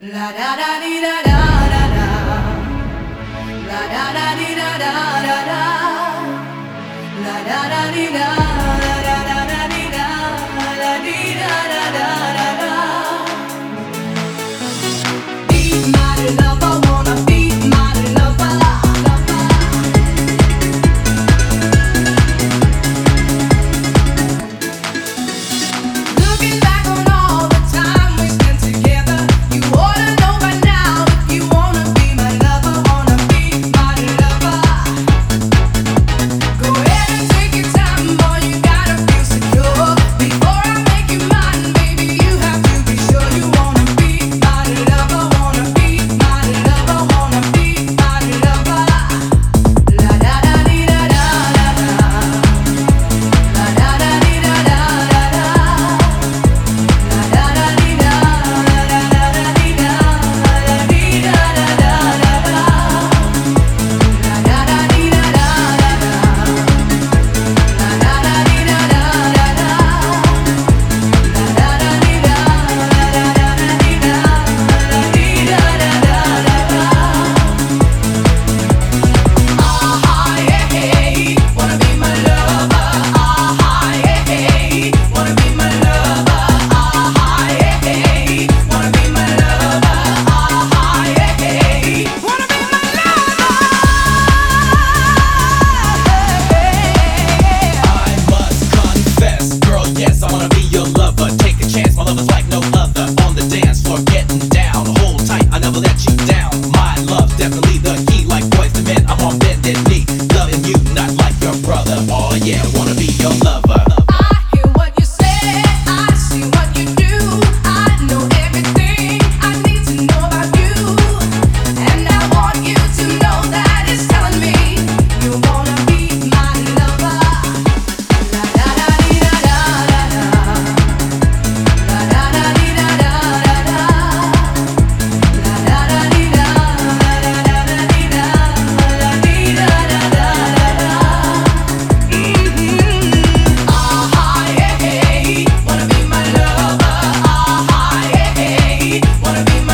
La da da dee da da da da. La da da dee da da da da. La da da dee da da da da dee da da dee da da da da da. Be my lover, wanna be my lover. Looking back on all the time we spent together, you ought to know by now if you wanna be my lover, wanna be my lover. Go ahead and take your time, boy, you gotta feel secure. Before I make you mine, baby, you have to be sure you wanna be my lover, wanna be my lover, wanna be my lover. La da da dee da da da da. La da da dee da da da da. La da da dee da da da da dee da da dee da da da da da. La da da dee da da da da. La da da dee da da da da. La da da dee da da da dee da dee da da da da. Ah yeah, hey, wanna be my lover. Ah yeah, hey, wanna be my lover. Ah yeah, hey, wanna be my lover. Ah yeah, hey, wanna be my I must confess, girl, yes, I wanna be your lover. Take a chance, my lover's like no other. On the dance floor, getting down, hold tight, I never let you down. My love's definitely the key, like boys to men, I'm on bended knee. Loving you, not like your brother. Oh yeah, wanna be your lover. I hear what you say, I see what you do. I know everything I need to know about you, and I want you to know that it's telling me you wanna be my lover. La da da dee da da da da. La da da dee da da da da. La da da dee da da da da dee da da dee da da da da. Ah yeah, hey, wanna be my lover. Ah yeah, hey, wanna be